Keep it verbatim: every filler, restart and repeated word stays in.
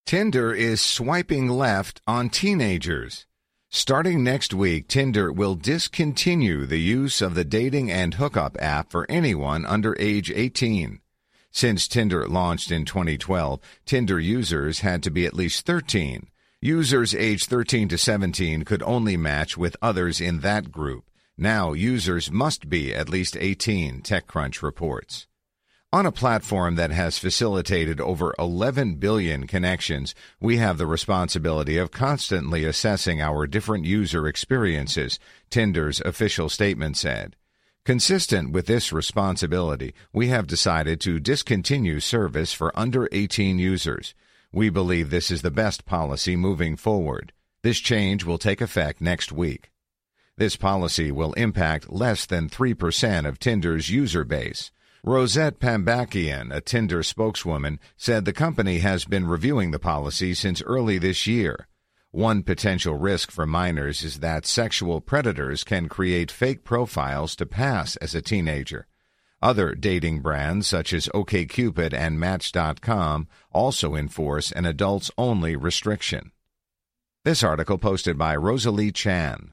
Tinder is swiping left on teenagers. Starting next week, Tinder will discontinue the use of the dating and hookup app for anyone under age eighteen. Since Tinder launched in twenty twelve, Tinder users had to be at least thirteen. Users aged thirteen to seventeen could only match with others in that group. Now users must be at least eighteen, TechCrunch reports. On a platform that has facilitated over eleven billion connections, we have the responsibility of constantly assessing our different user experiences, Tinder's official statement said. Consistent with this responsibility, we have decided to discontinue service for under eighteen users. We believe this is the best policy moving forward. This change will take effect next week. This policy will impact less than three percent of Tinder's user base. Rosette Pambakian, a Tinder spokeswoman, said the company has been reviewing the policy since early this year. One potential risk for minors is that sexual predators can create fake profiles to pass as a teenager. Other dating brands such as OkCupid and Match dot com also enforce an adults-only restriction. This article posted by Rosalie Chan.